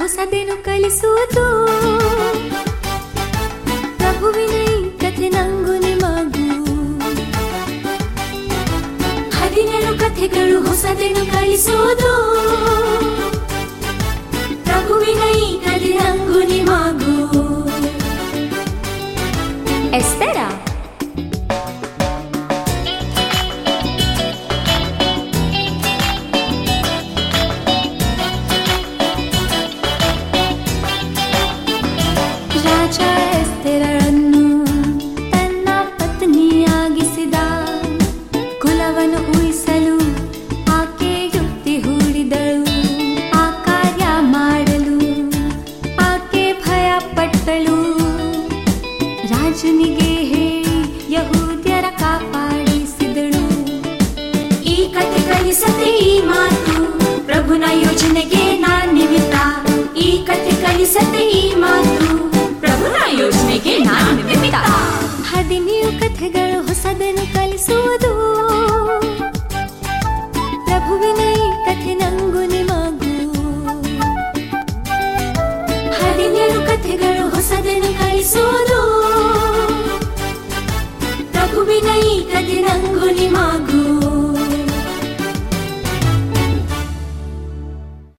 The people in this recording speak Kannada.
ಹೊಸದೇನು ಕಲಿಸುವುದು. ಪ್ರಭುವಿನ ಈ ಕಥೆ ನಂಗು ನಿಮಗೂ. 17 ಕಥೆಗಳು ಹೊಸದೇನು ಕಲಿಸುವುದು. ಪ್ರಭುವಿನ ಈ ಕಥೆ ನಂಗು ನಿಮಗೂ. ಎಸ್ತೆರ ರಾಜ ಎಸ್ತೆರಳನ್ನು ತನ್ನ ಪತ್ನಿಯಾಗಿಸಿದ. ಕುಲವನ್ನು ಉಳಿಸಲು ಆಕೆ ಯುಕ್ತಿ ಹೂಡಿದಳು. ಆ ಕಾರ್ಯ ಮಾಡಲು ಆಕೆ ಭಯ ಪಟ್ಟಳು. ರಾಜನಿಗೆ ಹೇಳಿ ಯಹೂದ್ಯರ ಕಾಪಾಡಿಸಿದಳು. ಈ ಕಥೆ ಕಲಿಸದೆ ಈ ಮಾತು, ಪ್ರಭುನ ಯೋಜನೆಗೆ ನಾನ್ ನಿಮಿತ್ತ. ಈ ಕಥೆ ಕಲಿಸದೆ ಈ ಮಾತು, ಪ್ರಭುನ ಯೋಜನೆಗೆ ನಾನ್ ನಿಮಿತ್ತ. 17 ಕಥೆಗಳು ಹೊಸದನ್ನು ಕಲಿಸುವುದು. ಪ್ರಭುವಿನ ಈ ಕಥೆ ನಂಗು ನಿಮಗೂ. 17 ಕಥೆಗಳು ಹೊಸದನ್ನು ಕಲಿಸುವುದು. ಪ್ರಭುವಿನ ಈ ಕಥೆ ನಂಗು ನಿಮಗೂ.